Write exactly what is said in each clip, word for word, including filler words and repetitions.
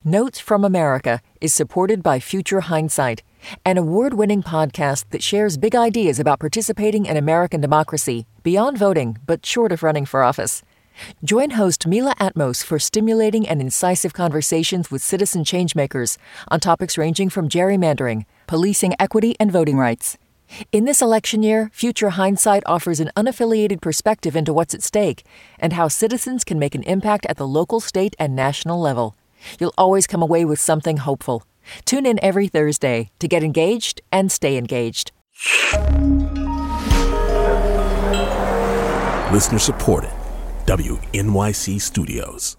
Notes from America is supported by Future Hindsight, an award-winning podcast that shares big ideas about participating in American democracy beyond voting, but short of running for office. Join host Mila Atmos for stimulating and incisive conversations with citizen changemakers on topics ranging from gerrymandering, policing equity, and voting rights. In this election year, Future Hindsight offers an unaffiliated perspective into what's at stake and how citizens can make an impact at the local, state, and national level. You'll always come away with something hopeful. Tune in every Thursday to get engaged and stay engaged. Listener supported. W N Y C Studios.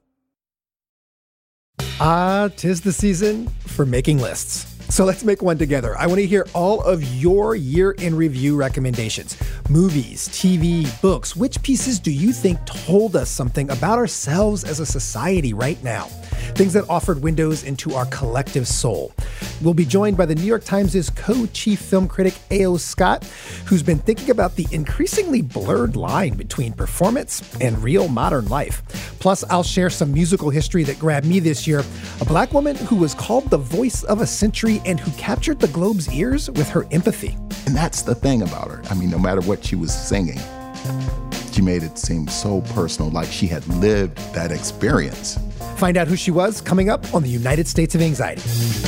Ah, 'tis the season for making lists. So let's make one together. I want to hear all of your year in review recommendations. Movies, T V, books. Which pieces do you think told us something about ourselves as a society right now? Things that offered windows into our collective soul. We'll be joined by the New York Times' co-chief film critic A O Scott, who's been thinking about the increasingly blurred line between performance and real modern life. Plus, I'll share some musical history that grabbed me this year. A Black woman who was called the voice of a century and who captured the Globe's ears with her empathy. And that's the thing about her. I mean, no matter what she was singing, she made it seem so personal, like she had lived that experience. Find out who she was coming up on the United States of Anxiety.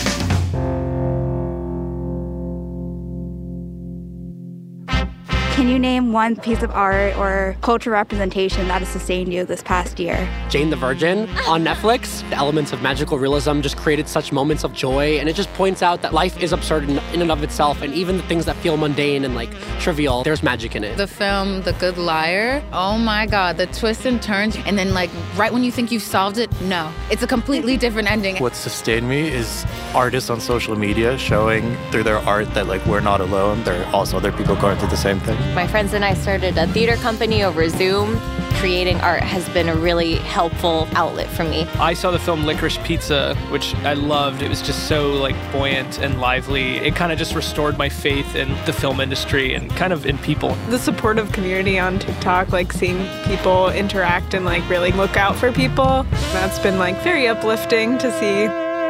Can you name one piece of art or cultural representation that has sustained you this past year? Jane the Virgin on Netflix. The elements of magical realism just created such moments of joy, and it just points out that life is absurd in, in and of itself, and even the things that feel mundane and like trivial, there's magic in it. The film The Good Liar, oh my God, the twists and turns, and then like right when you think you've solved it, no. It's a completely different ending. What sustained me is artists on social media showing through their art that like we're not alone. There are also other people going through the same thing. My friends and I started a theater company over Zoom. Creating art has been a really helpful outlet for me. I saw the film Licorice Pizza, which I loved. It was just so like buoyant and lively. It kind of just restored my faith in the film industry and kind of in people. The supportive community on TikTok, like seeing people interact and like really look out for people, that's been like very uplifting to see.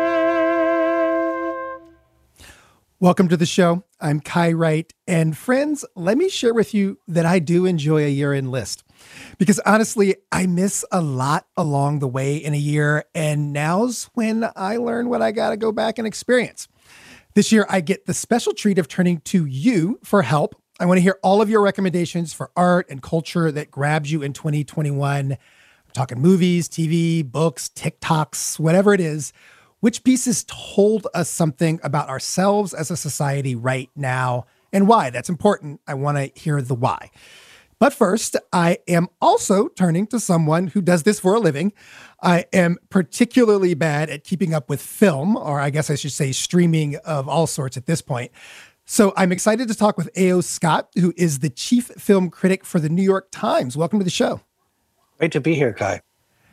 Welcome to the show. I'm Kai Wright. And friends, let me share with you that I do enjoy a year-end list. Because honestly, I miss a lot along the way in a year. And now's when I learn what I got to go back and experience. This year, I get the special treat of turning to you for help. I want to hear all of your recommendations for art and culture that grabs you in twenty twenty-one. I'm talking movies, T V, books, TikToks, whatever it is. Which pieces told us something about ourselves as a society right now and why? That's important. I want to hear the why. But first, I am also turning to someone who does this for a living. I am particularly bad at keeping up with film, or I guess I should say streaming of all sorts at this point. So I'm excited to talk with A O Scott, who is the chief film critic for the New York Times. Welcome to the show. Great to be here, Kai.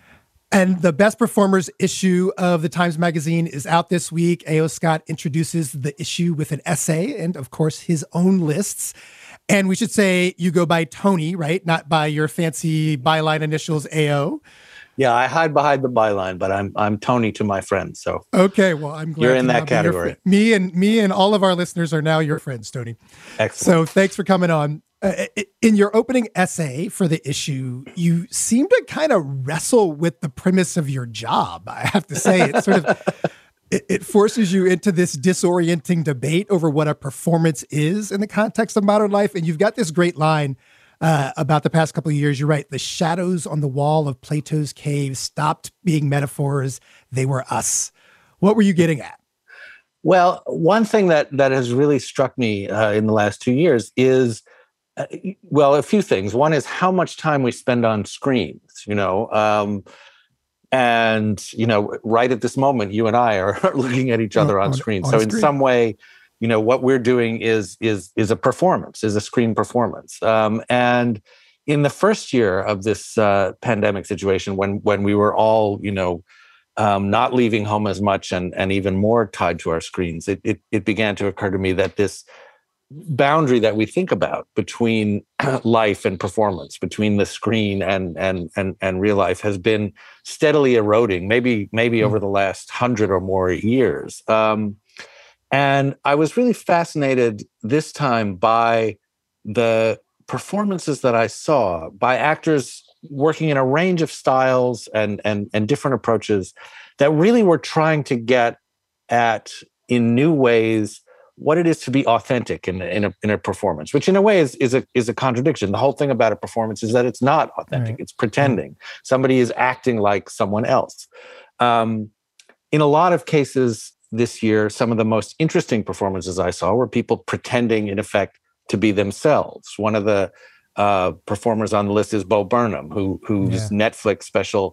And the Best Performers issue of the Times Magazine is out this week. A O Scott introduces the issue with an essay and, of course, his own lists. And we should say you go by Tony, right? Not by your fancy byline initials A O. Yeah, I hide behind the byline, but I'm I'm Tony to my friends. So okay, well, I'm glad you're in to that category. Me and me and all of our listeners are now your friends, Tony. Excellent. So thanks for coming on. Uh, in your opening essay for the issue, you seem to kind of wrestle with the premise of your job. I have to say, it sort of it, it forces you into this disorienting debate over what a performance is in the context of modern life. And you've got this great line uh, about the past couple of years. You're right. The shadows on the wall of Plato's cave stopped being metaphors. They were us. What were you getting at? Well, one thing that that has really struck me uh, in the last two years is Uh, well, a few things. One is how much time we spend on screens, you know, um, and, you know, right at this moment, you and I are looking at each other on, on screens. On so in screen. Some way, you know, what we're doing is is is a performance, is a screen performance. Um, and in the first year of this uh, pandemic situation, when when we were all, you know, um, not leaving home as much and and even more tied to our screens, it it, it began to occur to me that this boundary that we think about between life and performance, between the screen and and and and real life, has been steadily eroding. Maybe maybe mm. over the last hundred or more years. Um, and I was really fascinated this time by the performances that I saw by actors working in a range of styles and and and different approaches that really were trying to get at, in new ways, what it is to be authentic in, in, a, in a performance, which in a way is, is, a, is a contradiction. The whole thing about a performance is that it's not authentic. Right. It's pretending. Mm-hmm. Somebody is acting like someone else. Um, in a lot of cases this year, some of the most interesting performances I saw were people pretending, in effect, to be themselves. One of the uh, performers on the list is Bo Burnham, who whose yeah. Netflix special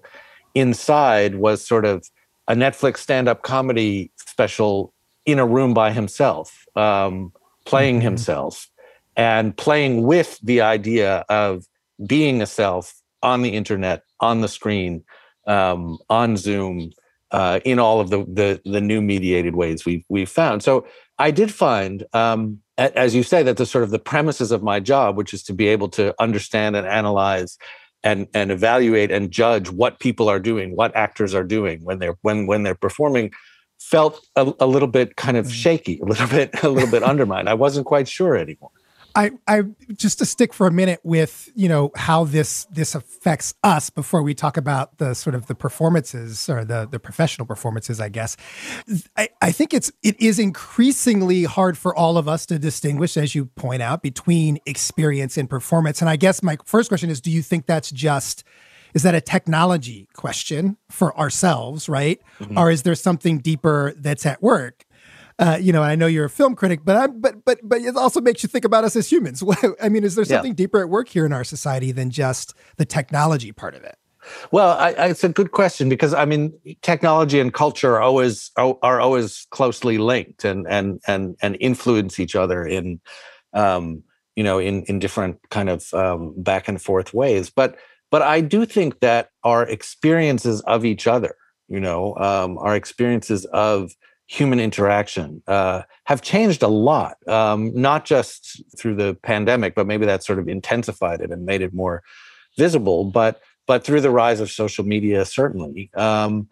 Inside was sort of a Netflix stand-up comedy special in a room by himself, um, playing mm-hmm. himself, and playing with the idea of being a self on the internet, on the screen, um, on Zoom, uh, in all of the, the the new mediated ways we've we've found. So I did find, um, as you say, that the sort of the premises of my job, which is to be able to understand and analyze and and evaluate and judge what people are doing, what actors are doing when they're when when they're performing, felt a, a little bit kind of shaky, a little bit a little bit undermined. I wasn't quite sure anymore. I, I just to stick for a minute with, you know, how this this affects us before we talk about the sort of the performances or the the professional performances, I guess. I, I think it's it is increasingly hard for all of us to distinguish, as you point out, between experience and performance. And I guess my first question is, do you think that's just, is that a technology question for ourselves, right? Mm-hmm. Or is there something deeper that's at work? Uh, you know, I know you're a film critic, but I'm, but but but it also makes you think about us as humans. I mean, is there something yeah. deeper at work here in our society than just the technology part of it? Well, I, I, it's a good question because I mean, technology and culture are always are, are always closely linked and and and and influence each other in, um, you know, in in different kind of um, back and forth ways. But but I do think that our experiences of each other, you know, um, our experiences of human interaction uh, have changed a lot, um, not just through the pandemic, but maybe that sort of intensified it and made it more visible, but but through the rise of social media, certainly. Um,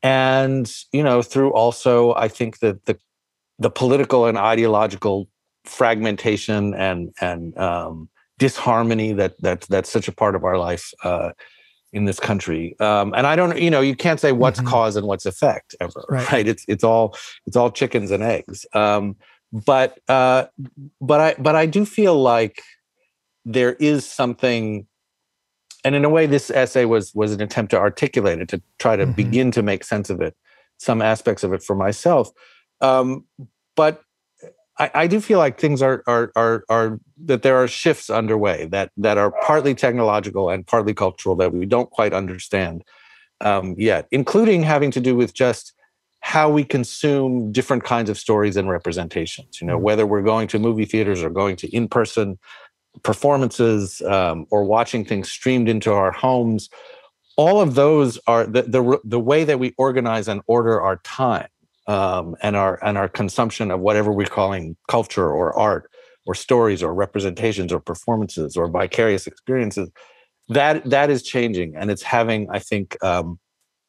and, you know, through also, I think that the the political and ideological fragmentation and and um, disharmony that that that's such a part of our life uh, in this country. Um, and I don't, you know, you can't say what's mm-hmm. cause and what's effect ever, right. right? It's it's all it's all chickens and eggs. Um, but uh, but I but I do feel like there is something, and in a way, this essay was was an attempt to articulate it, to try to mm-hmm. begin to make sense of it, some aspects of it for myself. Um, but I, I do feel like things are are are are that there are shifts underway that that are partly technological and partly cultural that we don't quite understand um, yet, including having to do with just how we consume different kinds of stories and representations. You know, whether we're going to movie theaters or going to in-person performances um, or watching things streamed into our homes. All of those are the the the way that we organize and order our time. Um, and our and our consumption of whatever we're calling culture or art or stories or representations or performances or vicarious experiences, that that is changing, and it's having, I think, um,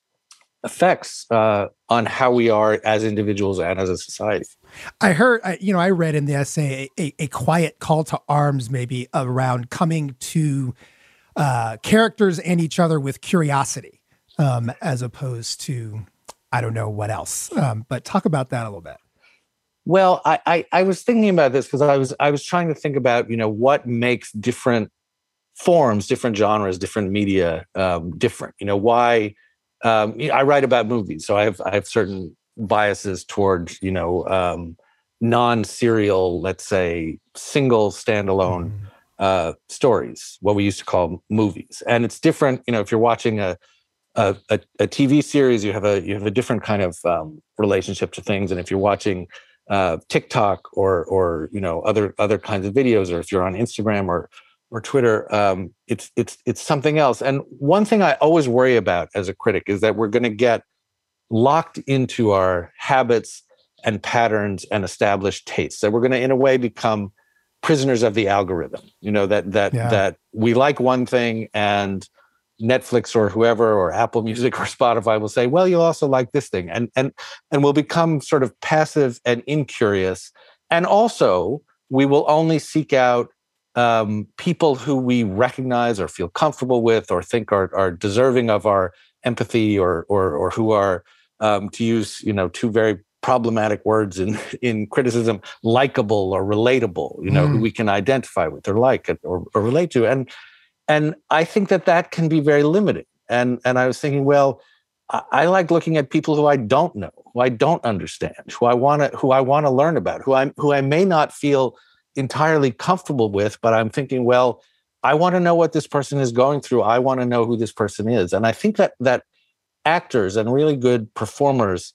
effects uh, on how we are as individuals and as a society. I heard, I, you know, I read in the essay a, a quiet call to arms, maybe around coming to uh, characters and each other with curiosity, um, as opposed to, I don't know what else, um, but talk about that a little bit. Well, I I, I was thinking about this because I was I was trying to think about, you know, what makes different forms, different genres, different media um, different. You know, why um, I write about movies, so I have I have certain biases toward, you know, um, non-serial, let's say, single standalone mm. uh, stories, what we used to call movies, and it's different. You know, if you're watching a A, a, a T V series, you have a you have a different kind of um, relationship to things, and if you're watching uh, TikTok or or you know other other kinds of videos, or if you're on Instagram or or Twitter, um, it's it's it's something else. And one thing I always worry about as a critic is that we're going to get locked into our habits and patterns and established tastes. That we're going to, in a way, become prisoners of the algorithm. You know, that that Yeah. that we like one thing and Netflix or whoever or Apple Music or Spotify will say, well, you'll also like this thing. And and and we'll become sort of passive and incurious. And also, we will only seek out um, people who we recognize or feel comfortable with or think are, are deserving of our empathy or or, or who are, um, to use, you know, two very problematic words in, in criticism, likable or relatable, you know, Mm. who we can identify with or like or, or relate to. And and I think that that can be very limiting. And and I was thinking, well, I, I like looking at people who I don't know, who I don't understand, who I want to who I want to learn about, who I who I may not feel entirely comfortable with, but I'm thinking, well, I want to know what this person is going through. I want to know who this person is. And I think that that actors and really good performers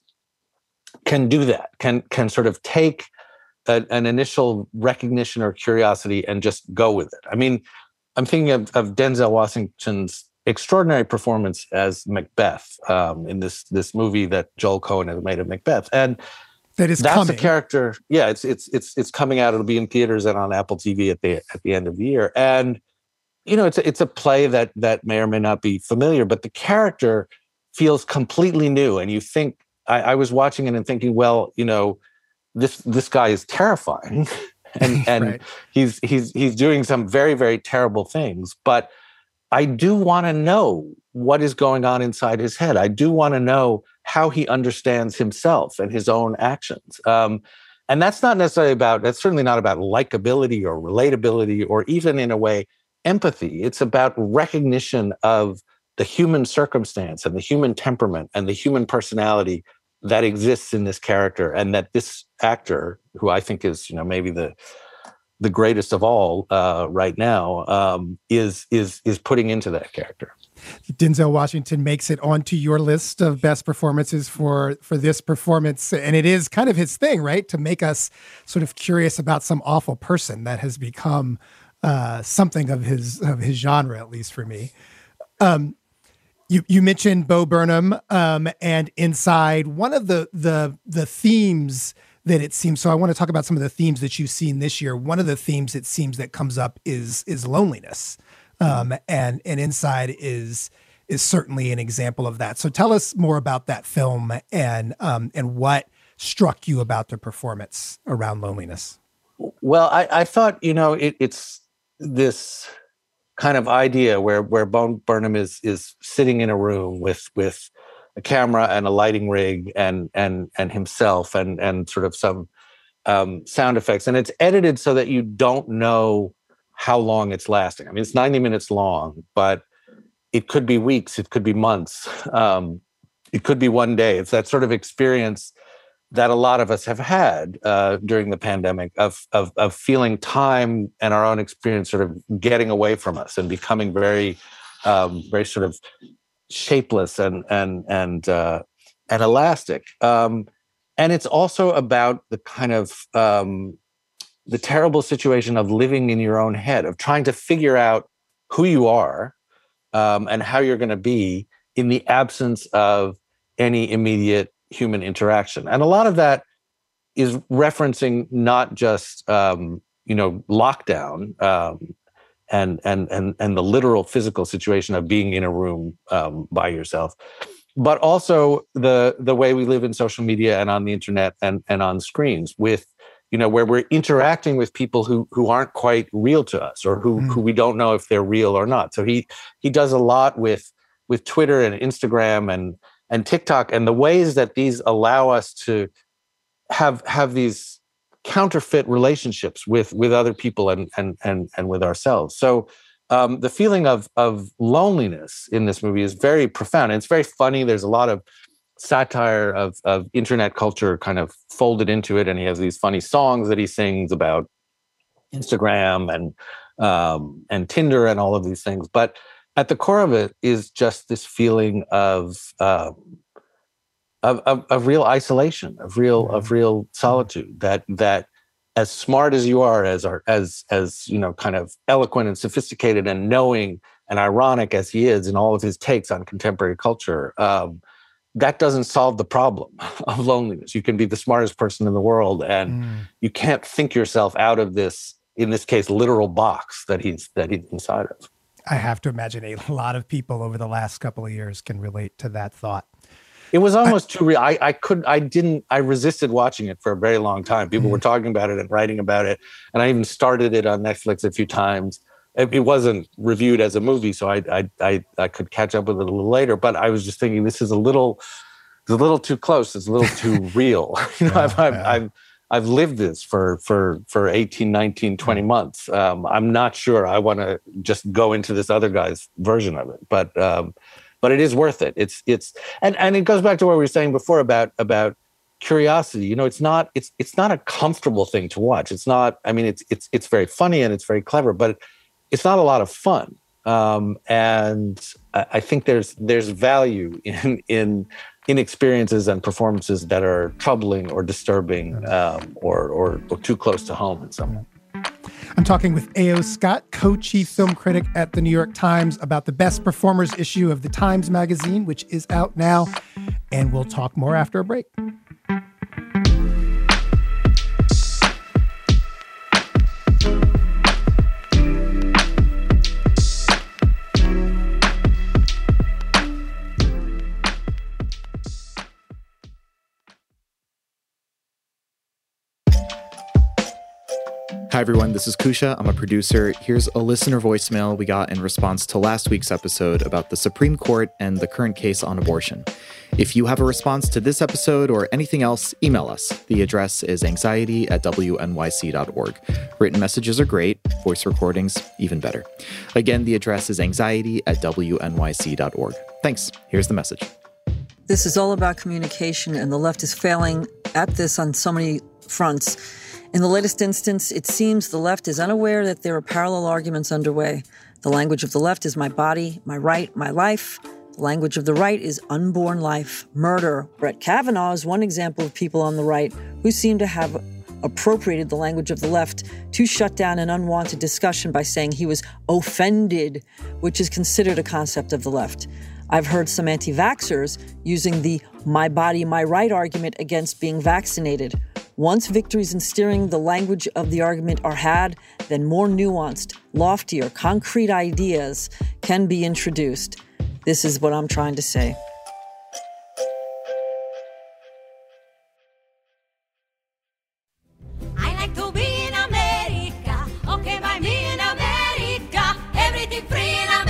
can do that, can can sort of take a, an initial recognition or curiosity and just go with it. I mean, I'm thinking of, of Denzel Washington's extraordinary performance as Macbeth um, in this this movie that Joel Cohen has made of Macbeth, and That is that's coming. a character. Yeah, it's it's it's it's coming out. It'll be in theaters and on Apple T V at the at the end of the year. And you know, it's a, it's a play that that may or may not be familiar, but the character feels completely new. And you think I, I was watching it and thinking, well, you know, this this guy is terrifying, and and Right. he's he's he's doing some very very terrible things. But I do want to know what is going on inside his head. I do want to know how he understands himself and his own actions. Um, and that's not necessarily about, that's certainly not about likability or relatability or even in a way, empathy. It's about recognition of the human circumstance and the human temperament and the human personality that exists in this character, and that this actor, who I think is, you know, maybe the the greatest of all uh, right now, um, is is is putting into that character. Denzel Washington makes it onto your list of best performances for for this performance, and it is kind of his thing, right? To make us sort of curious about some awful person that has become uh, something of his of his genre, at least for me. Um, you you mentioned Bo Burnham um, and Inside. One of the the the themes that it seems, so I want to talk about some of the themes that you've seen this year. One of the themes it seems that comes up is is loneliness. Um, and and Inside is is certainly an example of that. So tell us more about that film and um, and what struck you about the performance around loneliness. Well, I, I thought, you know, it, it's this kind of idea where where Bo Burnham is is sitting in a room with with a camera and a lighting rig and and and himself and and sort of some um, sound effects, and it's edited so that you don't know how long it's lasting. I mean, it's ninety minutes long, but it could be weeks, it could be months, um, it could be one day. It's that sort of experience that a lot of us have had uh, during the pandemic of, of of feeling time and our own experience sort of getting away from us and becoming very, um, very sort of shapeless and and and uh, and elastic. Um, and it's also about the kind of um, the terrible situation of living in your own head, of trying to figure out who you are um, and how you're going to be in the absence of any immediate human interaction. And a lot of that is referencing not just um, you know lockdown um, and and and and the literal physical situation of being in a room um, by yourself, but also the the way we live in social media and on the internet and and on screens with, you know, where we're interacting with people who who aren't quite real to us, or who mm. who we don't know if they're real or not. So he he does a lot with with Twitter and Instagram and and TikTok, and the ways that these allow us to have have these counterfeit relationships with with other people and and and and with ourselves. So um, the feeling of of loneliness in this movie is very profound. And it's very funny. There's a lot of satire of of internet culture kind of folded into it, and he has these funny songs that he sings about Instagram and um, and Tinder and all of these things. But at the core of it is just this feeling of um, of, of of real isolation, of real of real solitude. That that as smart as you are, as are as as you know, kind of eloquent and sophisticated and knowing and ironic as he is in all of his takes on contemporary culture. Um, that doesn't solve the problem of loneliness. You can be the smartest person in the world, and mm. you can't think yourself out of this in this case, literal box that he's that he's inside of. I have to imagine a lot of people over the last couple of years can relate to that thought. It was almost I, too real. I, I couldn't, I didn't, I resisted watching it for a very long time. People mm-hmm. were talking about it and writing about it. And I even started it on Netflix a few times. It, it wasn't reviewed as a movie, so I, I, I, I could catch up with it a little later. But I was just thinking, this is a little, it's a little too close. It's a little too real. you know, yeah, I've, I've, yeah. I've, I've lived this for, for, for eighteen, nineteen, twenty months. Um, I'm not sure I want to just go into this other guy's version of it. But, um, But it is worth it. It's it's and, and it goes back to what we were saying before about about curiosity. You know, it's not it's it's not a comfortable thing to watch. It's not. I mean, it's it's it's very funny and it's very clever, but it's not a lot of fun. Um, and I, I think there's there's value in in in experiences and performances that are troubling or disturbing um, or, or or too close to home in some way. I'm talking with A O. Scott, co-chief film critic at the New York Times, about the Best Performers issue of the Times Magazine, which is out now. And we'll talk more after a break. Hi, everyone. This is Kusha. I'm a producer. Here's a listener voicemail we got in response to last week's episode about the Supreme Court and the current case on abortion. If you have a response to this episode or anything else, email us. The address is anxiety at w n y c dot org. Written messages are great. Voice recordings, even better. Again, the address is anxiety at w n y c dot org. Thanks. Here's the message. This is all about communication, and the left is failing at this on so many fronts. In the latest instance, it seems the left is unaware that there are parallel arguments underway. The language of the left is my body, my right, my life. The language of the right is unborn life, murder. Brett Kavanaugh is one example of people on the right who seem to have appropriated the language of the left to shut down an unwanted discussion by saying he was offended, which is considered a concept of the left. I've heard some anti-vaxxers using the my body, my right argument against being vaccinated. Once victories in steering the language of the argument are had, then more nuanced, loftier, concrete ideas can be introduced. This is what I'm trying to say. I like to be in America. Okay, by me in America. Everything free in America.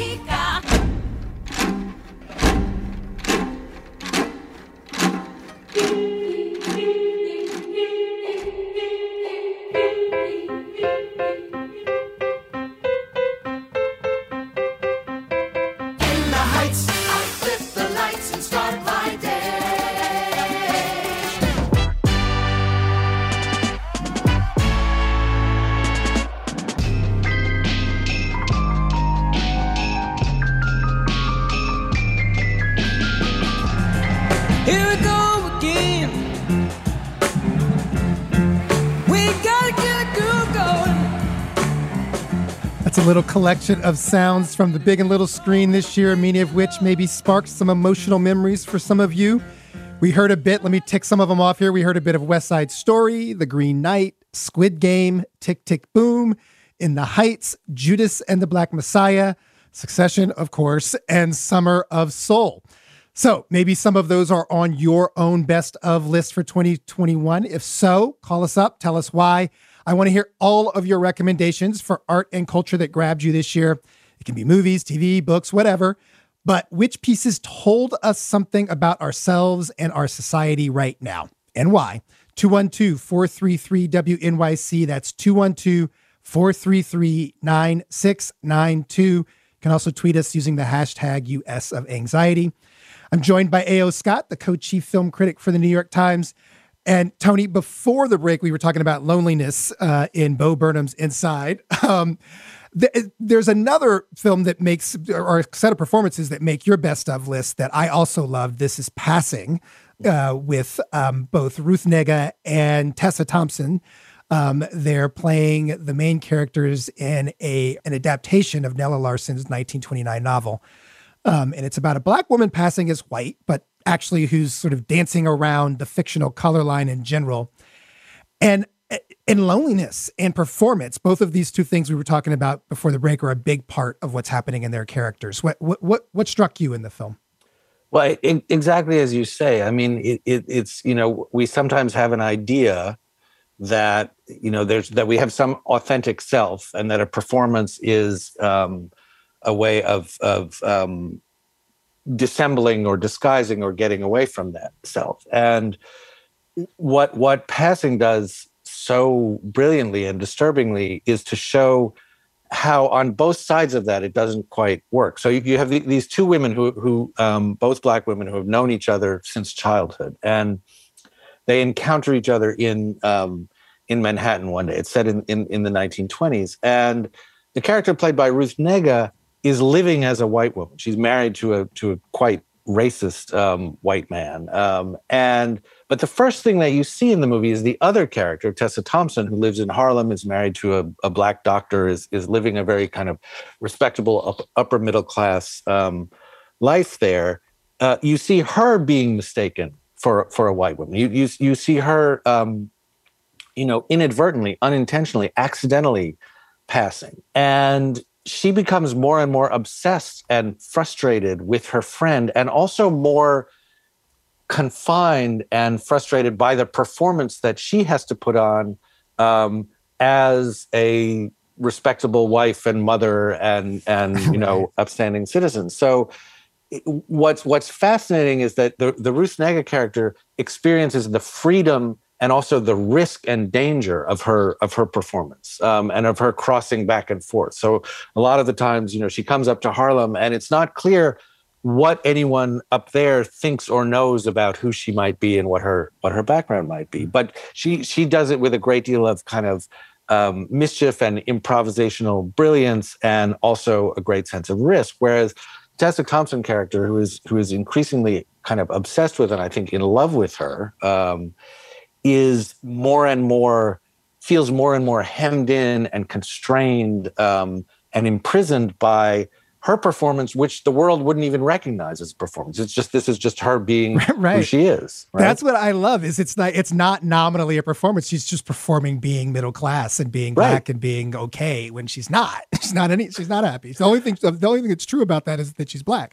A little collection of sounds from the big and little screen this year, many of which maybe sparked some emotional memories for some of you. We heard a bit, let me tick some of them off here. We heard a bit of West Side Story, The Green Knight, Squid Game, Tick, Tick, Boom, In the Heights, Judas and the Black Messiah, Succession, of course, and Summer of Soul. So maybe some of those are on your own best of list for twenty twenty-one. If so, call us up, tell us why. I want to hear all of your recommendations for art and culture that grabbed you this year. It can be movies, T V, books, whatever. But which pieces told us something about ourselves and our society right now, and why? two one two, four three three, W N Y C. That's two one two, four three three, nine six nine two. You can also tweet us using the hashtag U S of Anxiety. I'm joined by A O. Scott, the co-chief film critic for the New York Times. And Tony, before the break, we were talking about loneliness uh, in Bo Burnham's Inside. Um, th- there's another film that makes, or a set of performances that make your best of list that I also loved. This is Passing, uh, with um, both Ruth Negga and Tessa Thompson. Um, they're playing the main characters in a an adaptation of Nella Larsen's nineteen twenty-nine novel. Um, and it's about a black woman passing as white, but actually who's sort of dancing around the fictional color line in general. And and loneliness and performance. Both of these two things we were talking about before the break are a big part of what's happening in their characters. What what what, what struck you in the film? Well, it, exactly as you say. I mean, it, it, it's, you know, we sometimes have an idea that, you know, there's that we have some authentic self, and that a performance is um, a way of of um, dissembling or disguising or getting away from that self. And what what Passing does so brilliantly and disturbingly is to show how on both sides of that it doesn't quite work. So you, you have the, these two women who, who um, both Black women who have known each other since childhood, and they encounter each other in um, in Manhattan one day. It's set in, in, in the nineteen twenties, and the character played by Ruth Negga is living as a white woman. She's married to a to a quite racist um, white man, um, and but the first thing that you see in the movie is the other character, Tessa Thompson, who lives in Harlem, is married to a, a Black doctor, is is living a very kind of respectable up, upper middle class um, life there. Uh, you see her being mistaken for for a white woman. You you you see her, um, you know, inadvertently, unintentionally, accidentally passing, and she becomes more and more obsessed and frustrated with her friend, and also more confined and frustrated by the performance that she has to put on um, as a respectable wife and mother and and you know upstanding citizen. So what's what's fascinating is that the the Ruth Negga character experiences the freedom and also the risk and danger of her of her performance um, and of her crossing back and forth. So a lot of the times, you know, she comes up to Harlem and it's not clear what anyone up there thinks or knows about who she might be and what her what her background might be. But she she does it with a great deal of kind of um, mischief and improvisational brilliance, and also a great sense of risk. Whereas Tessa Thompson character, who is who is increasingly kind of obsessed with and I think in love with her, um, is more and more feels more and more hemmed in and constrained um, and imprisoned by her performance, which the world wouldn't even recognize as a performance. It's just, this is just her being right. who she is. Right? That's what I love. Is it's not it's not nominally a performance. She's just performing being middle class and being Black right. and being okay when she's not. She's not any. She's not happy. The only thing the only thing that's true about that is that she's Black.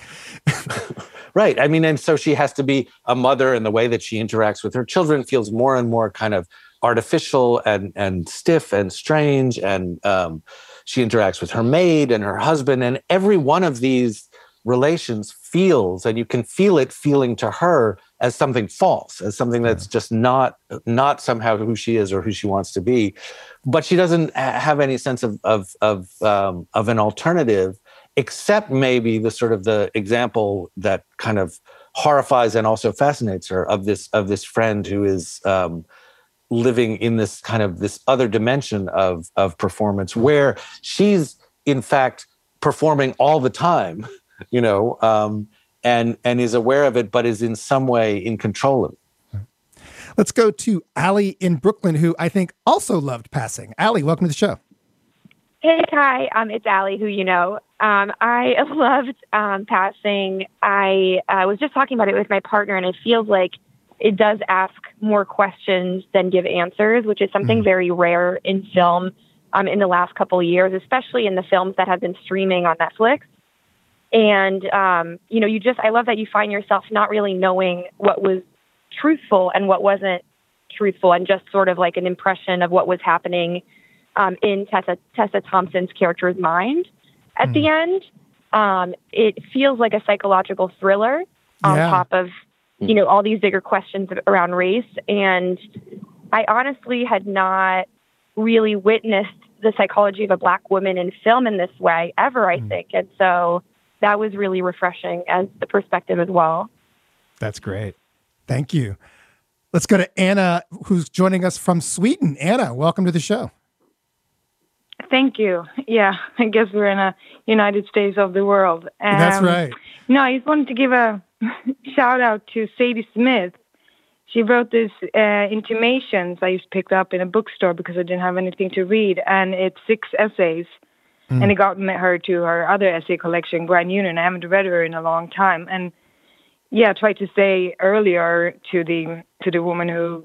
Right. I mean, and so she has to be a mother, and the way that she interacts with her children feels more and more kind of artificial and and stiff and strange, and um, she interacts with her maid and her husband, and every one of these relations feels, and you can feel it feeling to her as something false, as something that's just not not somehow who she is or who she wants to be. But she doesn't have any sense of of of, um, of an alternative, except maybe the sort of the example that kind of horrifies and also fascinates her of this of this friend who is um, living in this kind of this other dimension of of performance, where she's in fact performing all the time, you know, um, and and is aware of it, but is in some way in control of it. Let's go to Allie in Brooklyn, who I think also loved Passing. Allie, welcome to the show. Hey, Kai. Um, it's Allie, who you know. Um, I loved um, Passing. I uh, was just talking about it with my partner, and it feels like it does ask more questions than give answers, which is something mm-hmm. very rare in film um, in the last couple of years, especially in the films that have been streaming on Netflix. And, um, you know, you just, I love that you find yourself not really knowing what was truthful and what wasn't truthful, and just sort of like an impression of what was happening um, in Tessa, Tessa Thompson's character's mind at mm. the end. Um, it feels like a psychological thriller on yeah. top of, you know, all these bigger questions around race. And I honestly had not really witnessed the psychology of a Black woman in film in this way ever, I mm. think. And so that was really refreshing as the perspective as well. That's great. Thank you. Let's go to Anna, who's joining us from Sweden. Anna, welcome to the show. Thank you. Yeah, I guess we're in a United States of the world. Um, That's right. No, I just wanted to give a shout out to Sadie Smith. She wrote this uh, Intimations I just picked up in a bookstore because I didn't have anything to read, and it's six essays. Mm. And it got her to her other essay collection, Grand Union. I haven't read her in a long time. And yeah, I tried to say earlier to the to the woman who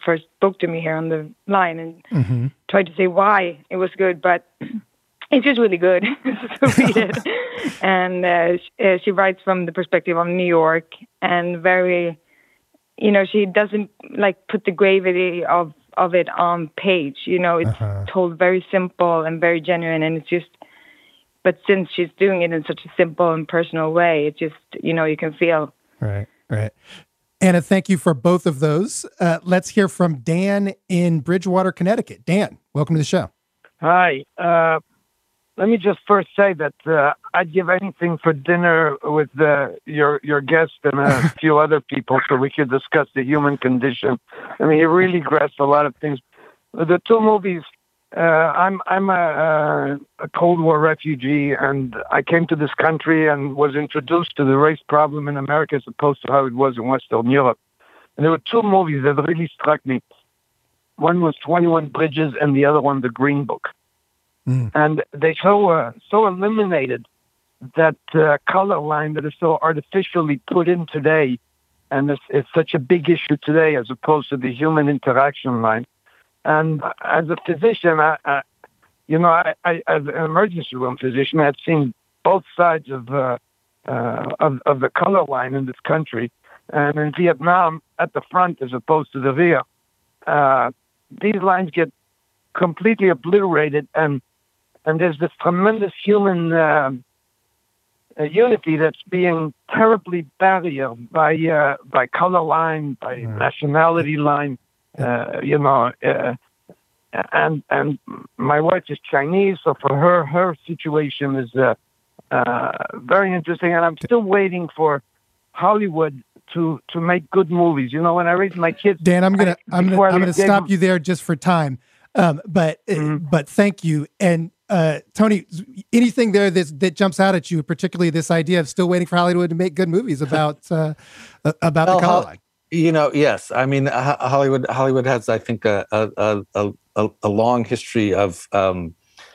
first spoke to me here on the line and Mm-hmm. tried to say why it was good, but it's just really good. So read it. And uh, she, uh, she writes from the perspective of New York, and very, you know, she doesn't like put the gravity of, of it on page. You know, it's Uh-huh. told very simple and very genuine, and it's just, but since she's doing it in such a simple and personal way, it just, you know, you can feel. Right, right. Anna, thank you for both of those. Uh, let's hear from Dan in Bridgewater, Connecticut. Dan, welcome to the show. Hi. Uh, let me just first say that uh, I'd give anything for dinner with uh, your your guest and a few other people so we could discuss the human condition. I mean, he really grasped a lot of things. The two movies. Uh, I'm I'm a, a Cold War refugee, and I came to this country and was introduced to the race problem in America as opposed to how it was in Western Europe. And there were two movies that really struck me. One was twenty-one Bridges, and the other one, The Green Book. Mm. And they so uh, so eliminated that uh, color line that is so artificially put in today, and it's, it's such a big issue today as opposed to the human interaction line. And as a physician, I, I you know, I, I, as an emergency room physician, I've seen both sides of, uh, uh, of of the color line in this country. And in Vietnam, at the front as opposed to the rear, uh, these lines get completely obliterated, and and there's this tremendous human uh, uh, unity that's being terribly barriered by uh, by color line, by Mm. nationality line. Uh, you know, uh, and and my wife is Chinese, so for her, her situation is uh, uh, very interesting. And I'm still waiting for Hollywood to to make good movies. You know, when I raised my kids, Dan, I'm gonna I, I'm gonna before I I'm gonna gave stop them- you there just for time. Um, but uh, but thank you. And uh, Tony, anything there that that jumps out at you, particularly this idea of still waiting for Hollywood to make good movies about uh, about Well, the color Ho- line? You know, yes. I mean, Ho- Hollywood Hollywood has, I think, a a a, a, a long history of um,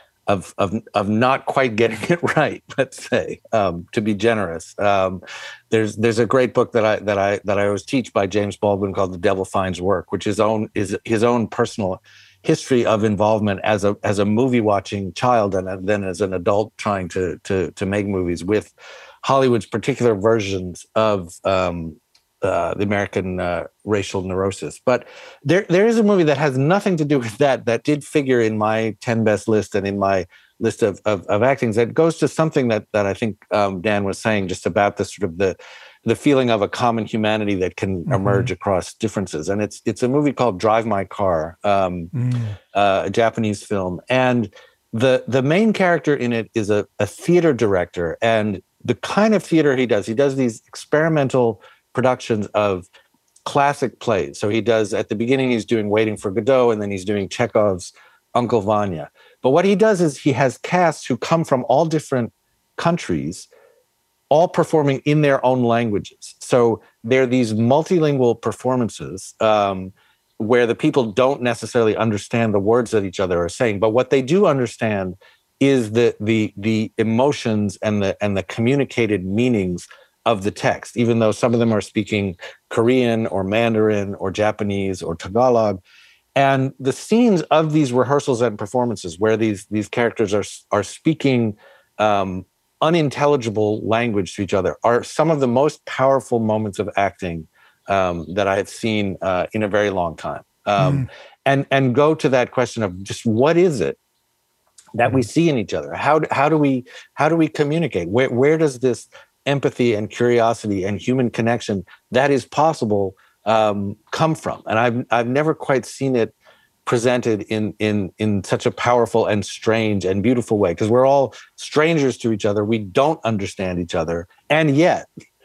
of of of not quite getting it right. Let's say, um, to be generous. Um, there's there's a great book that I that I that I always teach by James Baldwin called The Devil Finds Work, which is own is his own personal history of involvement as a as a movie watching child and then as an adult trying to to to make movies with Hollywood's particular versions of um, uh, the American uh, racial neurosis. But there there is a movie that has nothing to do with that that did figure in my ten best list and in my list of of, of actings that goes to something that that I think um, Dan was saying just about the sort of the the feeling of a common humanity that can Mm-hmm. emerge across differences. And it's it's a movie called Drive My Car, um, Mm. uh, a Japanese film. And the the main character in it is a, a theater director. And the kind of theater he does, he does these experimental productions of classic plays. So he does, at the beginning, he's doing Waiting for Godot, and then he's doing Chekhov's Uncle Vanya. But what he does is he has casts who come from all different countries, all performing in their own languages. So they're these multilingual performances um, where the people don't necessarily understand the words that each other are saying, but what they do understand is the the the emotions and the and the communicated meanings of the text, even though some of them are speaking Korean or Mandarin or Japanese or Tagalog. And the scenes of these rehearsals and performances where these these characters are are speaking um, unintelligible language to each other are some of the most powerful moments of acting um, that I have seen uh, in a very long time. Um, Mm. And and go to that question of just what is it that we see in each other? How do, how do we how do we communicate? Where where does this empathy and curiosity and human connection that is possible um, come from? And I've I've never quite seen it presented in in in such a powerful and strange and beautiful way, because we're all strangers to each other. We don't understand each other, and yet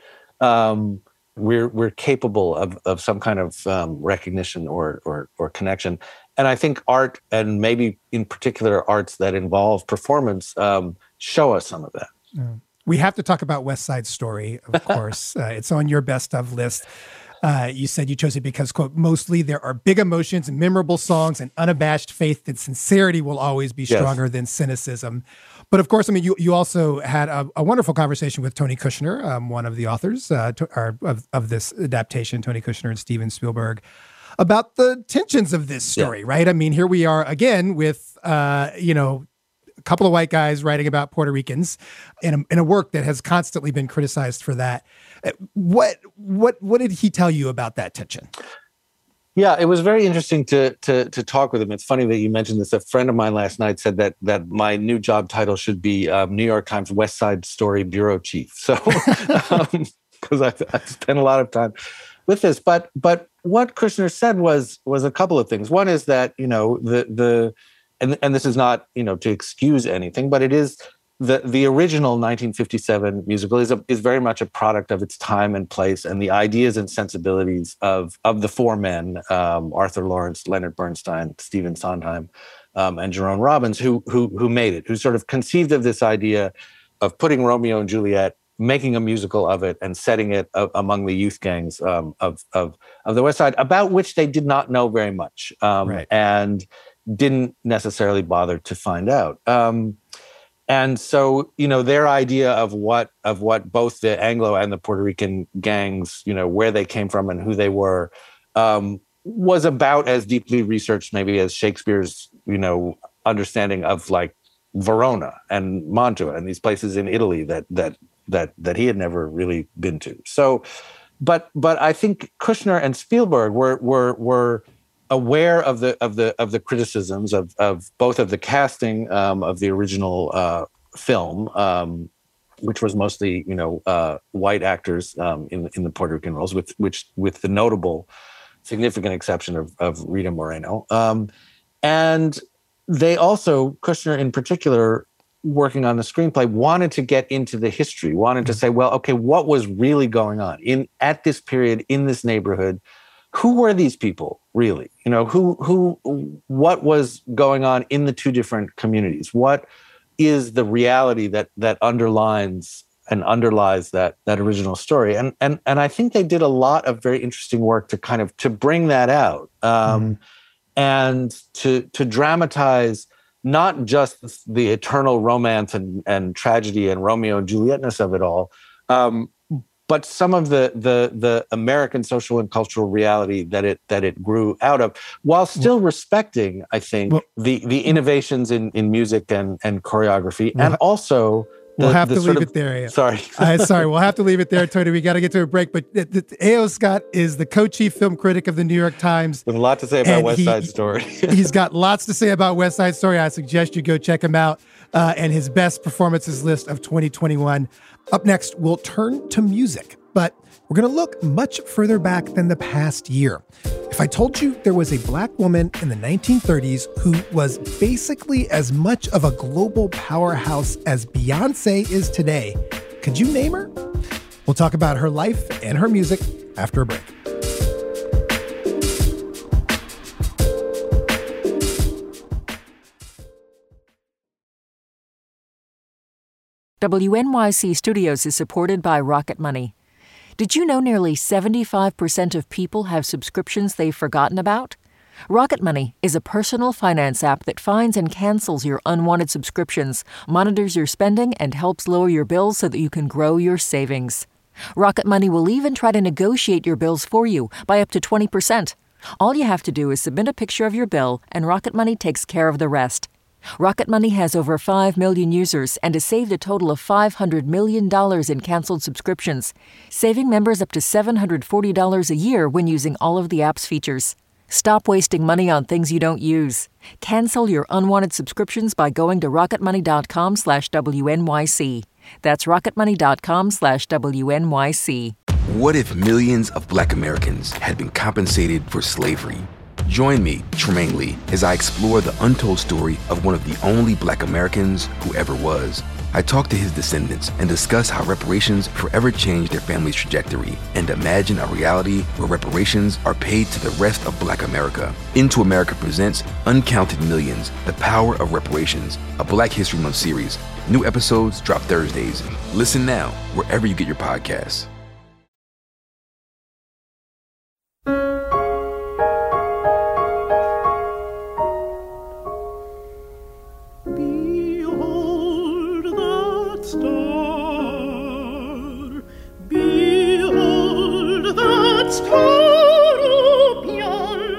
um, we're we're capable of of some kind of um, recognition or or or connection. And I think art, and maybe in particular arts that involve performance, um, show us some of that. Yeah. We have to talk about West Side Story, of course. uh, it's on your best of list. Uh, you said you chose it because, quote, mostly there are big emotions and memorable songs and unabashed faith that sincerity will always be Yes. stronger than cynicism. But of course, I mean, you you also had a, a wonderful conversation with Tony Kushner, um, one of the authors uh, to, or of, of this adaptation, Tony Kushner and Steven Spielberg, about the tensions of this story, yeah. right? I mean, here we are again with, uh, you know, a couple of white guys writing about Puerto Ricans in a, in a work that has constantly been criticized for that. What what what did he tell you about that tension? Yeah, it was very interesting to to to talk with him. It's funny that you mentioned this. A friend of mine last night said that that my new job title should be um, New York Times West Side Story bureau chief. So, because um, I've, I've spent a lot of time with this, but but what Kushner said was was a couple of things. One is that you know the the and and this is not you know to excuse anything, but it is. The the original nineteen fifty-seven musical is a, is very much a product of its time and place, and the ideas and sensibilities of of the four men, um, Arthur Lawrence, Leonard Bernstein, Stephen Sondheim, um, and Jerome Robbins, who who who made it, who sort of conceived of this idea of putting Romeo and Juliet, making a musical of it, and setting it uh, among the youth gangs um, of of of the West Side, about which they did not know very much, um, right. and didn't necessarily bother to find out. Um, And so, you know, their idea of what of what both the Anglo and the Puerto Rican gangs, you know, where they came from and who they were, um, was about as deeply researched maybe as Shakespeare's, you know, understanding of like Verona and Mantua and these places in Italy that that that that he had never really been to. So, but but I think Kushner and Spielberg were were were. aware of the of the of the criticisms of of both of the casting um, of the original uh, film, um, which was mostly you know uh, white actors um, in in the Puerto Rican roles, with which with the notable significant exception of of Rita Moreno, um, and they also Kushner in particular, working on the screenplay, wanted to get into the history, wanted to say, well, okay, what was really going on in at this period in this neighborhood? Who were these people really? You know, who, who, what was going on in the two different communities? What is the reality that that underlines and underlies that that original story? And and and I think they did a lot of very interesting work to kind of to bring that out um, mm. and to to dramatize not just the eternal romance and and tragedy and Romeo and Julietness of it all. Um, but some of the the the American social and cultural reality that it that it grew out of, while still respecting, I think, well, the the innovations in, in music and, and choreography, well, and also the, we'll have the to leave of, it there. Yeah. Sorry, uh, sorry, we'll have to leave it there, Tony. We got to get to a break. But the, the, A O. Scott is the co-chief film critic of the New York Times. With a lot to say about West Side he, Story. He's got lots to say about West Side Story. I suggest you go check him out uh, and his best performances list of twenty twenty-one. Up next, we'll turn to music. But we're going to look much further back than the past year. If I told you there was a black woman in the nineteen thirties who was basically as much of a global powerhouse as Beyonce is today, could you name her? We'll talk about her life and her music after a break. W N Y C Studios is supported by Rocket Money. Did you know nearly seventy-five percent of people have subscriptions they've forgotten about? Rocket Money is a personal finance app that finds and cancels your unwanted subscriptions, monitors your spending, and helps lower your bills so that you can grow your savings. Rocket Money will even try to negotiate your bills for you by up to twenty percent. All you have to do is submit a picture of your bill, and Rocket Money takes care of the rest. Rocket Money has over five million users and has saved a total of five hundred million dollars in canceled subscriptions, saving members up to seven hundred forty dollars a year when using all of the app's features. Stop wasting money on things you don't use. Cancel your unwanted subscriptions by going to rocketmoney.com slash WNYC. That's rocketmoney.com slash WNYC. What if millions of Black Americans had been compensated for slavery? Join me, Tremaine Lee, as I explore the untold story of one of the only Black Americans who ever was. I talk to his descendants and discuss how reparations forever changed their family's trajectory and imagine a reality where reparations are paid to the rest of Black America. Into America presents Uncounted Millions, The Power of Reparations, a Black History Month series. New episodes drop Thursdays. Listen now, wherever you get your podcasts. Star up yonder.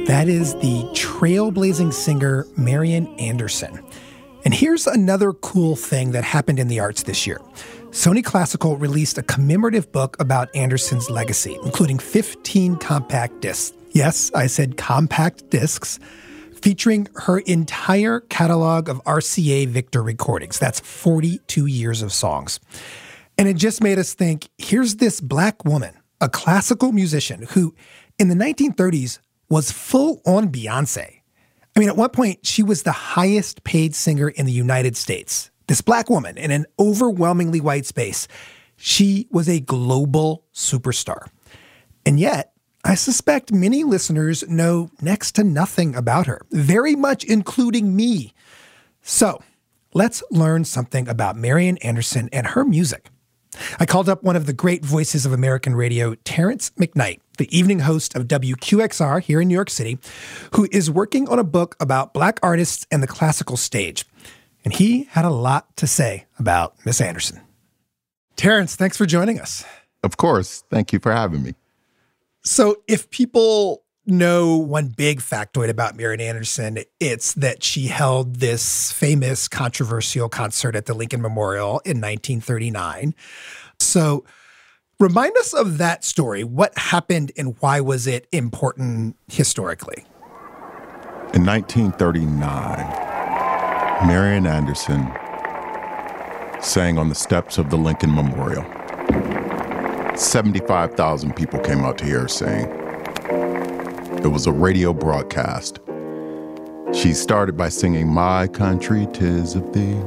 That is the trailblazing singer Marian Anderson. And here's another cool thing that happened in the arts this year. Sony Classical released a commemorative book about Anderson's legacy, including fifteen compact discs. Yes, I said compact discs, featuring her entire catalog of R C A Victor recordings. That's forty-two years of songs. And it just made us think, here's this Black woman, a classical musician who, in the nineteen thirties, was full on Beyonce. I mean, at one point, she was the highest paid singer in the United States. This Black woman in an overwhelmingly white space. She was a global superstar. And yet, I suspect many listeners know next to nothing about her, very much including me. So, let's learn something about Marian Anderson and her music. I called up one of the great voices of American radio, Terrence McKnight, the evening host of W Q X R here in New York City, who is working on a book about Black artists and the classical stage. And he had a lot to say about Miss Anderson. Terrence, thanks for joining us. Of course. Thank you for having me. So if people know one big factoid about Marian Anderson, it's that she held this famous controversial concert at the Lincoln Memorial in nineteen thirty-nine. So remind us of that story. What happened and why was it important historically? In nineteen thirty-nine, Marian Anderson sang on the steps of the Lincoln Memorial. seventy-five thousand people came out to hear her sing. It was a radio broadcast. She started by singing, "My country, 'tis of thee."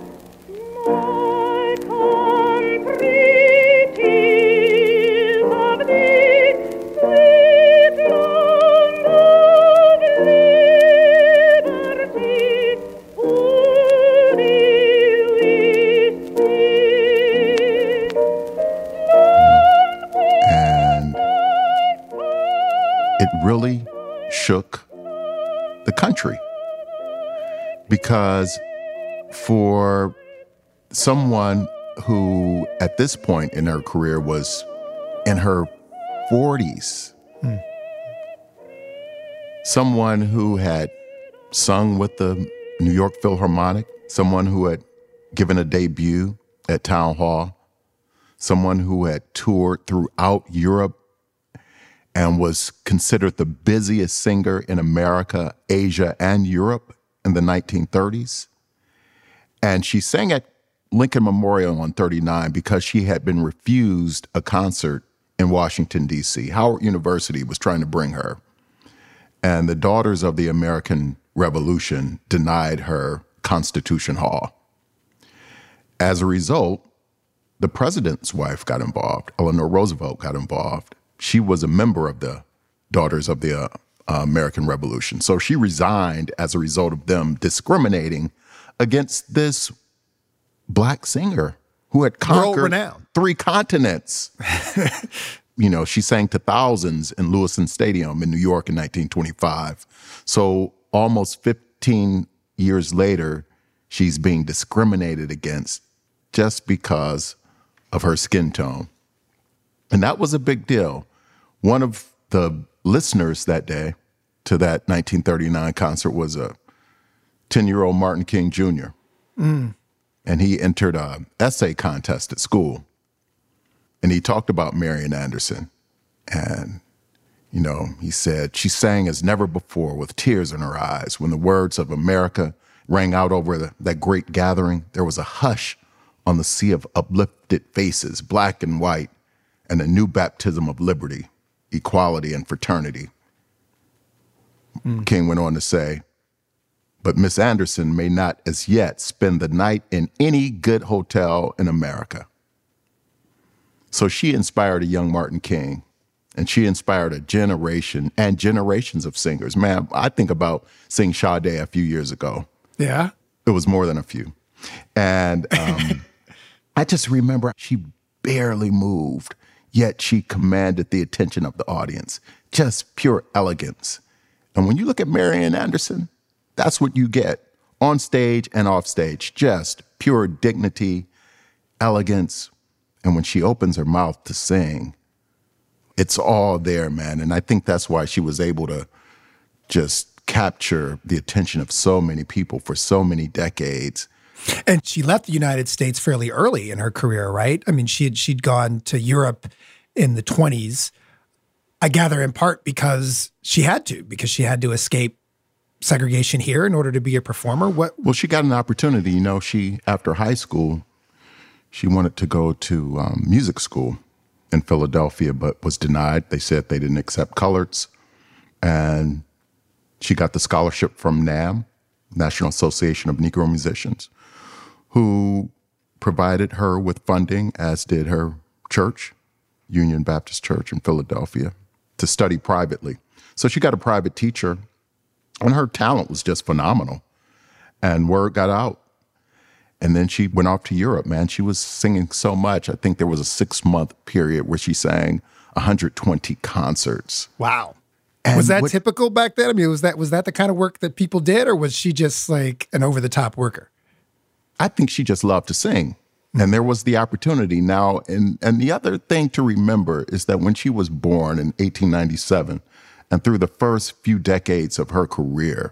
Really shook the country because for someone who at this point in her career was in her forties, hmm. someone who had sung with the New York Philharmonic, someone who had given a debut at Town Hall, someone who had toured throughout Europe and was considered the busiest singer in America, Asia, and Europe in the nineteen thirties. And she sang at Lincoln Memorial on thirty-nine because she had been refused a concert in Washington, D C Howard University was trying to bring her. And the Daughters of the American Revolution denied her Constitution Hall. As a result, the president's wife got involved. Eleanor Roosevelt got involved. She was a member of the Daughters of the uh, uh, American Revolution. So she resigned as a result of them discriminating against this Black singer who had conquered three continents. You know, she sang to thousands in Lewiston Stadium in New York in nineteen twenty-five. So almost fifteen years later, she's being discriminated against just because of her skin tone. And that was a big deal. One of the listeners that day to that nineteen thirty-nine concert was a ten-year-old Martin King Junior Mm. And he entered an essay contest at school. And he talked about Marian Anderson. And, you know, he said, "She sang as never before with tears in her eyes. When the words of America rang out over the, that great gathering, there was a hush on the sea of uplifted faces, black and white, and a new baptism of liberty, equality, and fraternity." Mm. King went on to say, "But Miss Anderson may not as yet spend the night in any good hotel in America." So she inspired a young Martin King, and she inspired a generation and generations of singers. Man, I think about seeing Sade a few years ago. Yeah? It was more than a few. And um, I just remember she barely moved, yet she commanded the attention of the audience. Just pure elegance. And when you look at Marian Anderson, that's what you get on stage and off stage. Just pure dignity, elegance. And when she opens her mouth to sing, it's all there, man. And I think that's why she was able to just capture the attention of so many people for so many decades. And she left the United States fairly early in her career, right? I mean, she had, she'd gone to Europe in the twenties, I gather in part because she had to, because she had to escape segregation here in order to be a performer. What? Well, she got an opportunity. You know, she, after high school, she wanted to go to um, music school in Philadelphia, but was denied. They said they didn't accept coloreds. And she got the scholarship from NAMM, National Association of Negro Musicians, who provided her with funding, as did her church, Union Baptist Church in Philadelphia, to study privately. So she got a private teacher, and her talent was just phenomenal. And word got out. And then she went off to Europe, man. She was singing so much. I think there was a six-month period where she sang one hundred twenty concerts. Wow. And was that what, typical back then? I mean, was that was that the kind of work that people did, or was she just like an over-the-top worker? I think she just loved to sing. Mm-hmm. And there was the opportunity now. And, and the other thing to remember is that when she was born in eighteen ninety-seven, and through the first few decades of her career,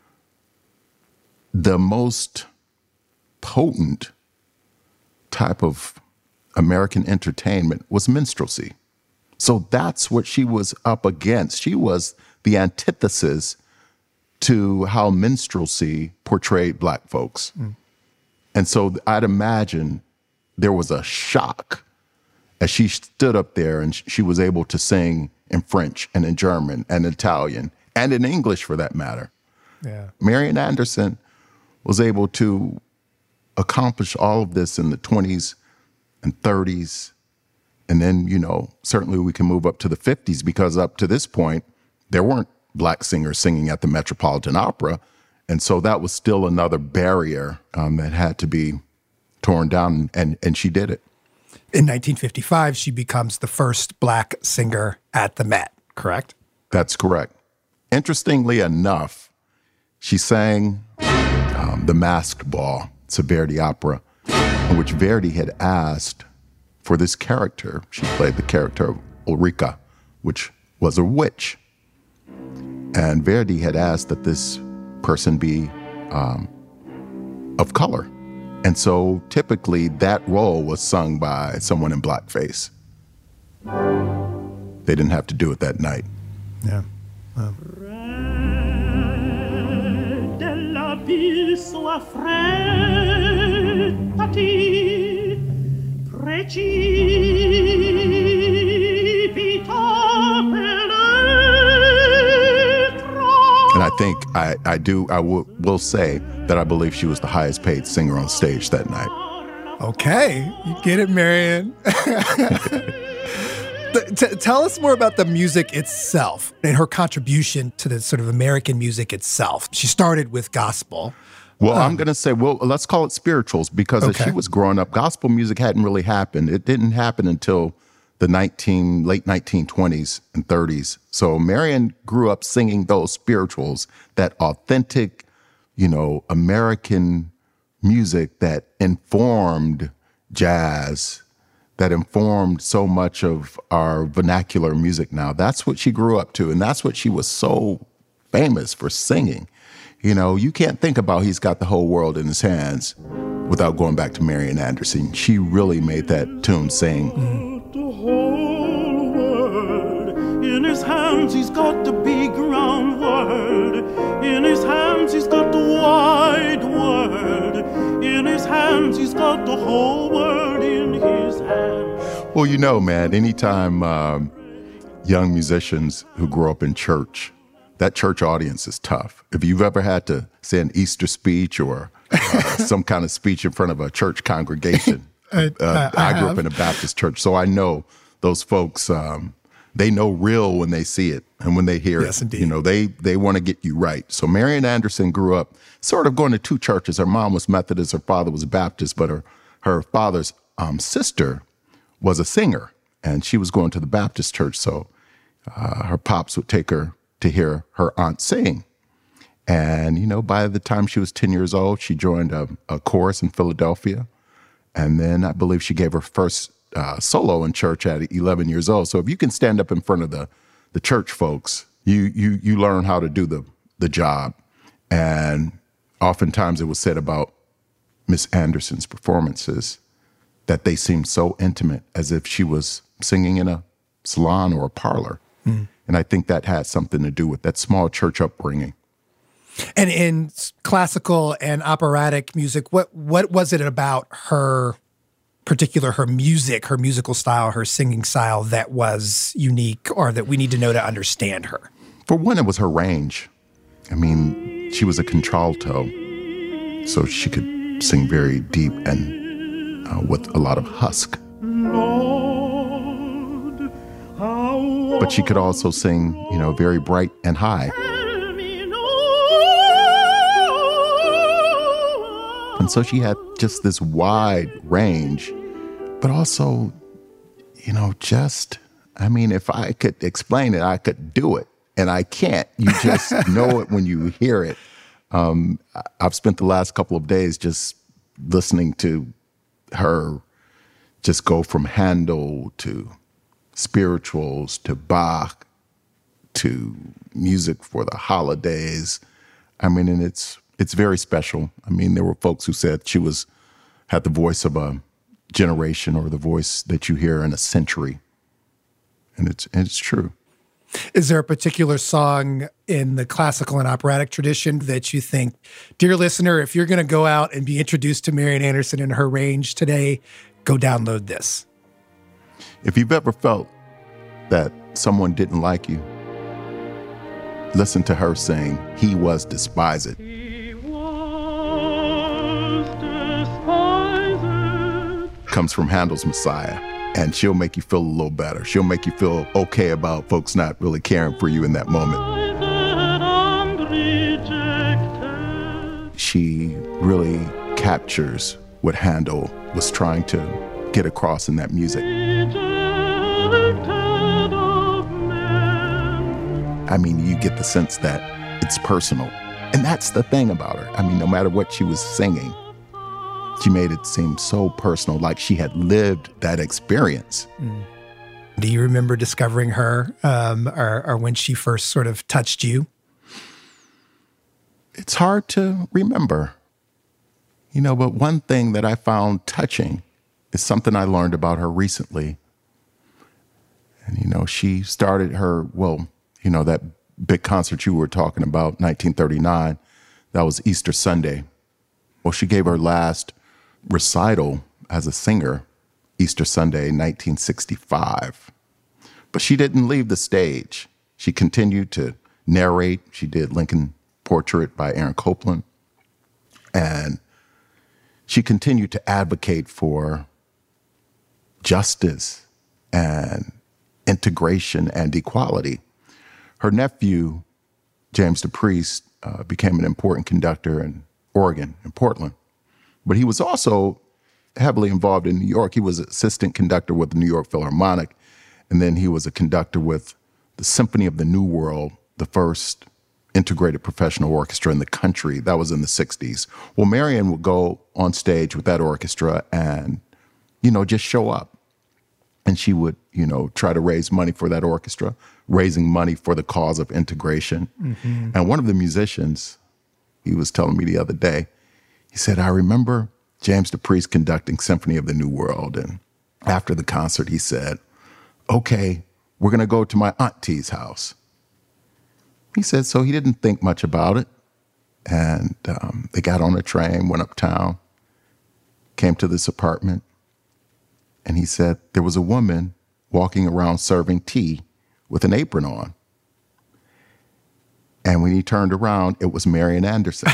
the most potent type of American entertainment was minstrelsy. So that's what she was up against. She was the antithesis to how minstrelsy portrayed Black folks. Mm. And so I'd imagine there was a shock as she stood up there and she was able to sing in French and in German and Italian and in English, for that matter. Yeah. Marian Anderson was able to accomplish all of this in the twenties and thirties. And then, you know, certainly we can move up to the fifties, because up to this point, there weren't Black singers singing at the Metropolitan Opera. And so that was still another barrier um, that had to be torn down, and, and she did it. In nineteen fifty-five, she becomes the first Black singer at the Met, correct? That's correct. Interestingly enough, she sang um, The Masked Ball. It's a Verdi opera, in which Verdi had asked for this character. She played the character of Ulrica, which was a witch. And Verdi had asked that this person be um, of color. And so typically that role was sung by someone in blackface. They didn't have to do it that night. Yeah. Wow. And I think I, I do, I w- will say that I believe she was the highest paid singer on stage that night. Okay, you get it, Marian. T- tell us more about the music itself and her contribution to the sort of American music itself. She started with gospel. Well, um, I'm going to say, well, let's call it spirituals, because okay. as she was growing up, gospel music hadn't really happened. It didn't happen until the nineteen late nineteen twenties and thirties. So Marian grew up singing those spirituals, that authentic, you know, American music that informed jazz, that informed so much of our vernacular music now. That's what she grew up to, and that's what she was so famous for singing. You know, you can't think about He's Got the Whole World in His Hands without going back to Marian Anderson. She really made that tune sing. Mm. The whole world in His hands, He's got the big round world. In His hands, He's got the wide world. In His hands, He's got the whole world in His hands. Well, you know, man, anytime um, young musicians who grow up in church, that church audience is tough. If you've ever had to say an Easter speech or uh, some kind of speech in front of a church congregation, I, uh, I, I, I grew have. up in a Baptist church, so I know those folks, um, they know real when they see it and when they hear yes, it. Indeed. You know, they they want to get you right. So Marian Anderson grew up sort of going to two churches. Her mom was Methodist, her father was Baptist, but her, her father's um, sister was a singer, and she was going to the Baptist church, so uh, her pops would take her to hear her aunt sing. And, you know, by the time she was ten years old, she joined a, a chorus in Philadelphia. And then I believe she gave her first uh, solo in church at eleven years old. So if you can stand up in front of the, the church folks You you you learn how to do the the job. And oftentimes it was said about Miss Anderson's performances that they seemed so intimate, as if she was singing in a salon or a parlor. Mm. And I think that had something to do with that small church upbringing. And in classical and operatic music, what what was it about her particular, her music, her musical style, her singing style that was unique or that we need to know to understand her? For one, it was her range. I mean, she was a contralto, so she could sing very deep and uh, with a lot of husk. But she could also sing, you know, very bright and high. And so she had just this wide range, but also, you know, just, I mean, if I could explain it, I could do it. And I can't. You just know it when you hear it. Um, I've spent the last couple of days just listening to her just go from Handel to spirituals to Bach to music for the holidays. I mean, and it's it's very special. I mean, there were folks who said she was had the voice of a generation or the voice that you hear in a century. And it's and it's true. Is there a particular song in the classical and operatic tradition that you think, dear listener, if you're going to go out and be introduced to Marian Anderson and her range today, go download this? If you've ever felt that someone didn't like you, listen to her sing, He Was Despised. He was despised. Comes from Handel's Messiah. And she'll make you feel a little better. She'll make you feel okay about folks not really caring for you in that moment. She really captures what Handel was trying to get across in that music. I mean, you get the sense that it's personal. And that's the thing about her. I mean, no matter what she was singing, she made it seem so personal, like she had lived that experience. Mm. Do you remember discovering her um, or, or when she first sort of touched you? It's hard to remember. You know, but one thing that I found touching is something I learned about her recently. And, you know, she started her, well, you know, that big concert you were talking about, nineteen thirty-nine, that was Easter Sunday. Well, she gave her last recital as a singer Easter Sunday, nineteen sixty-five. But she didn't leave the stage. She continued to narrate. She did Lincoln Portrait by Aaron Copland. And she continued to advocate for justice and integration and equality. Her nephew, James DePriest, uh, became an important conductor in Oregon, in Portland. But he was also heavily involved in New York. He was assistant conductor with the New York Philharmonic, and then he was a conductor with the Symphony of the New World, the first integrated professional orchestra in the country. That was in the sixties. Well, Marian would go on stage with that orchestra and, you know, just show up. And she would, you know, try to raise money for that orchestra, raising money for the cause of integration. Mm-hmm. And one of the musicians, he was telling me the other day, he said, I remember James DePriest conducting Symphony of the New World. And after the concert, he said, okay, we're going to go to my auntie's house. He said, so he didn't think much about it. And um, they got on a train, went uptown, came to this apartment. And he said there was a woman walking around serving tea with an apron on. And when he turned around, it was Marian Anderson.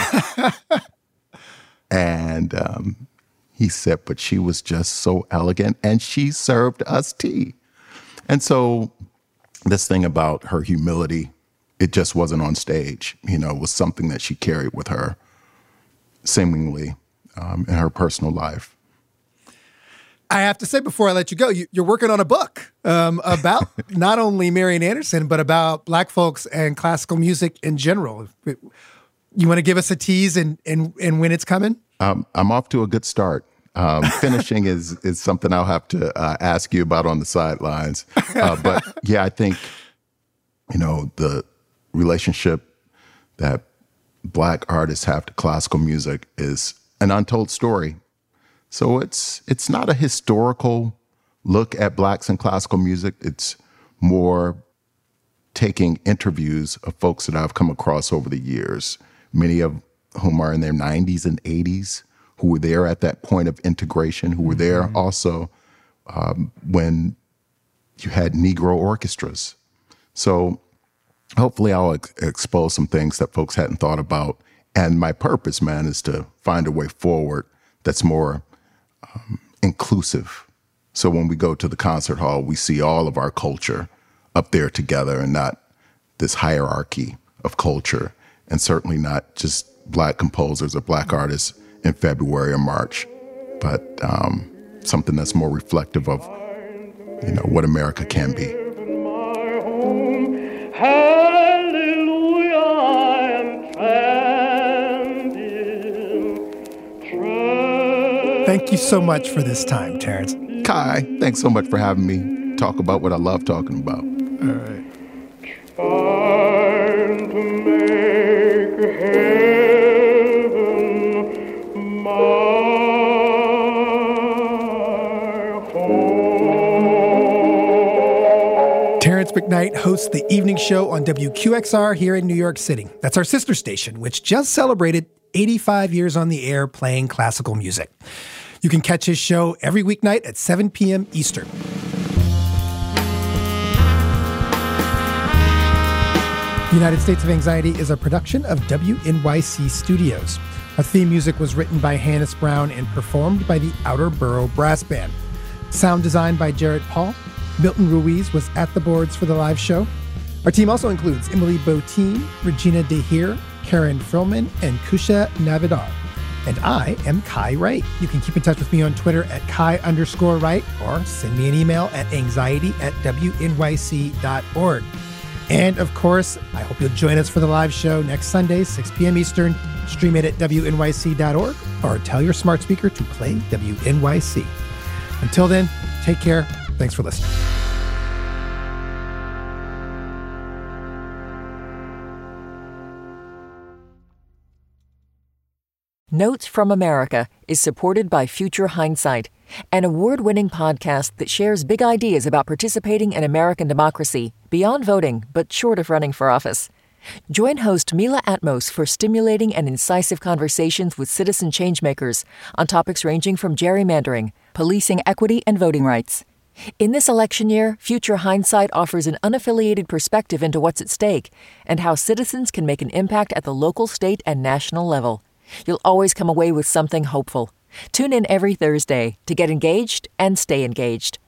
And um, he said, but she was just so elegant, and she served us tea. And so this thing about her humility, it just wasn't on stage. You know, it was something that she carried with her, seemingly, um, in her personal life. I have to say before I let you go, you, you're working on a book um, about not only Marian Anderson, but about Black folks and classical music in general. You want to give us a tease and and, and when it's coming? Um, I'm off to a good start. Um, finishing is is something I'll have to uh, ask you about on the sidelines. Uh, but yeah, I think, you know, the relationship that Black artists have to classical music is an untold story. So it's it's not a historical look at Blacks in classical music. It's more taking interviews of folks that I've come across over the years, many of whom are in their nineties and eighties, who were there at that point of integration, who were there mm-hmm. also um, when you had Negro orchestras. So hopefully I'll ex- expose some things that folks hadn't thought about. And my purpose, man, is to find a way forward that's more um, inclusive. So when we go to the concert hall, we see all of our culture up there together and not this hierarchy of culture, and certainly not just Black composers or Black artists in February or March, but um, something that's more reflective of, you know, what America can be. Thank you so much for this time, Terrence. Kai, thanks so much for having me talk about what I love talking about. All right. Trying to make heaven my home. Terrence McKnight hosts the evening show on W Q X R here in New York City. That's our sister station, which just celebrated eighty-five years on the air playing classical music. You can catch his show every weeknight at seven p.m. Eastern. United States of Anxiety is a production of W N Y C Studios. Our theme music was written by Hannes Brown and performed by the Outer Borough Brass Band. Sound design by Jared Paul. Milton Ruiz was at the boards for the live show. Our team also includes Emily Botine, Regina DeHeer, Karen Frillman, and Kusha Navidar. And I am Kai Wright. You can keep in touch with me on Twitter at Kai underscore Wright, or send me an email at anxiety at W N Y C dot org. And of course, I hope you'll join us for the live show next Sunday, six p.m. Eastern. Stream it at W N Y C dot org or tell your smart speaker to play W N Y C. Until then, take care. Thanks for listening. Notes from America is supported by Future Hindsight, an award-winning podcast that shares big ideas about participating in American democracy beyond voting, but short of running for office. Join host Mila Atmos for stimulating and incisive conversations with citizen changemakers on topics ranging from gerrymandering, policing equity, and voting rights. In this election year, Future Hindsight offers an unaffiliated perspective into what's at stake and how citizens can make an impact at the local, state, and national level. You'll always come away with something hopeful. Tune in every Thursday to get engaged and stay engaged.